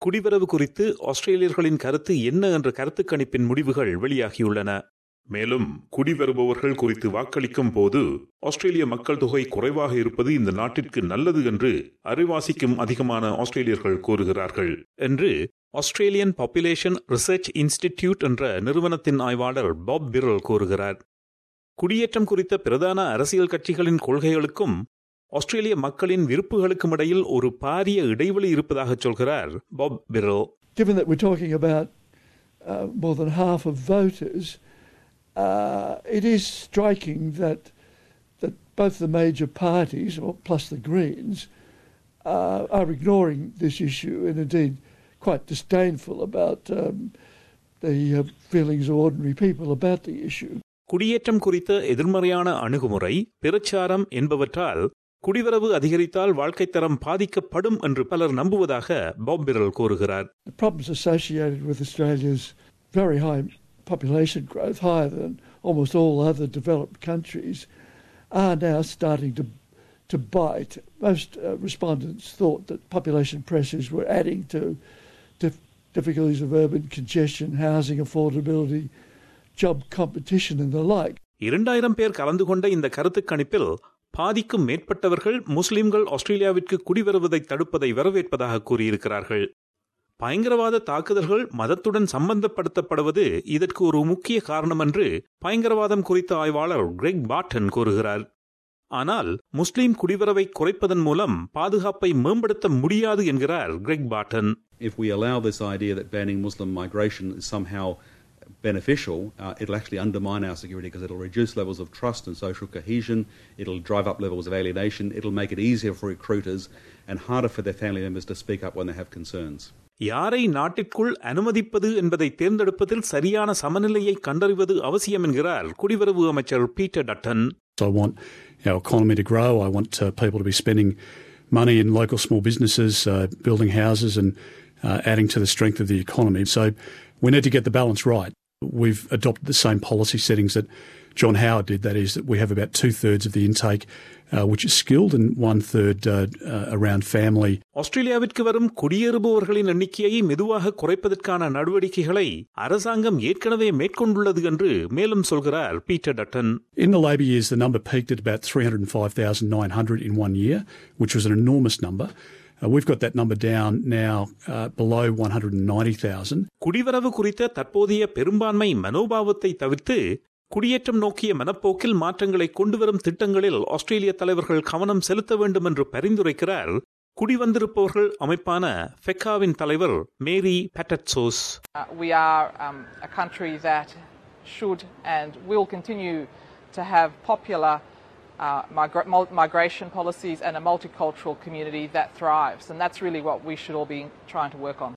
குடிவரவு குறித்து ஆஸ்திரேலியர்களின் கருத்து என்ன என்ற கருத்து கணிப்பின் முடிவுகள் வெளியாகியுள்ளன. மேலும் குடிவருபவர்கள் குறித்து வாக்களிக்கும் போது ஆஸ்திரேலிய மக்கள் தொகை குறைவாக இருப்பது இந்த நாட்டிற்கு நல்லது என்று அரைவாசிக்கும் அதிகமான ஆஸ்திரேலியர்கள் கூறுகிறார்கள் என்று ஆஸ்திரேலியன் பாப்புலேஷன் ரிசர்ச் இன்ஸ்டிடியூட் என்ற நிறுவனத்தின் ஆய்வாளர் பாப் பிரல் கூறுகிறார். குடியேற்றம் குறித்த பிரதான அரசியல் கட்சிகளின் கொள்கைகளுக்கும் ஆஸ்திரேலிய மக்களின் விருப்புகளுக்கும் இடையில் ஒரு பாரிய இடைவெளி இருப்பதாக சொல்கிறார் பாப் பிரல். Given that we're talking about more than half of voters, it is striking that both the major parties, plus the Greens, are ignoring this issue and indeed quite disdainful about the feelings of ordinary people about the issue. குடியேற்றம் குறித்த எதிர்மறையான அணுகுமுறை, பிரச்சாரம் என்பவற்றால் குடிவரவு அதிகரித்தால் வாழ்க்கை தரம் பாதிக்கப்படும் என்று பலர் நம்புவதாக பாப் பிரல் கூறுகிறார். The problems associated with Australia's very high population growth, higher than almost all other developed countries, are now starting to bite. Most respondents thought that population pressures were adding to difficulties of urban congestion, housing affordability, job competition and the like. 2000 பேர் கலந்து கொண்ட இந்த கருத்து கணிப்பில் பாதிக்கும் மேற்பட்டவர்கள் முஸ்லிம்கள் ஆஸ்திரேலியாவிற்கு குடிவருவதை தடுப்பதை வரவேற்பதாக கூறியிருக்கிறார்கள். பயங்கரவாத தாக்குதல்கள் மதத்துடன் சம்பந்தப்படுத்தப்படுவது இதற்கு ஒரு முக்கிய காரணம் என்று பயங்கரவாதம் குறித்த ஆய்வாளர் கிரெக் பாட்டன் கூறுகிறார். ஆனால் முஸ்லிம் குடிவரவை குறைப்பதன் மூலம் பாதுகாப்பை மேம்படுத்த முடியாது என்கிறார் கிரெக் பாட்டன். If we allow this idea that banning Muslim migration is somehow beneficial, it'll actually undermine our security because it'll reduce levels of trust and social cohesion, it'll drive up levels of alienation, it'll make it easier for recruiters and harder for their family members to speak up when they have concerns. யாரை நாட்டிற்குள் அனுமதிப்பது என்பதை தேர்ந்தெடுப்பதில் சரியான சமநிலையை கண்டறிவது அவசியம் என்கிறார் குடிவரவு அமைச்சர் Peter Dutton. I want our economy to grow. I want people to be spending money in local small businesses, building houses and adding to the strength of the economy. So we need to get the balance right. We've adopted the same policy settings that John Howard did. That is that we have about 2/3 of the intake which is skilled and 1/3 around family. ஆஸ்திரேலியாவிற்கு வரும் குடியேறுபவர்களின் எண்ணிக்கையை மெதுவாக குறைப்பதற்கான நடவடிக்கைகளை அரசாங்கம் ஏற்கனவே மேற்கொண்டுள்ளது என்று மேலும் சொல்கிறார் Peter Dutton. In the Labor years, the number peaked at about 305,900 in 1 year, which was an enormous number. We've got that number down now below 190,000. குடிவரவு குறித்த தற்போதைய பெரும்பான்மை மனோபாவத்தை தவிர்த்து குடியேற்றம் நோக்கிய மனப்போக்கில் மாற்றங்களை கொண்டுவரும் திட்டங்களில் ஆஸ்திரேலிய தலைவர்கள் கவனம் செலுத்த வேண்டும் என்று பரிந்துரைக்கிறார் குடிவந்திருப்பவர்கள் அமைப்பான ஃபெக்காவின் தலைவர் மேரி பேட்டட்சோஸ். We are a country that should and will continue to have popular migration policies and a multicultural community that thrives, and that's really what we should all be trying to work on.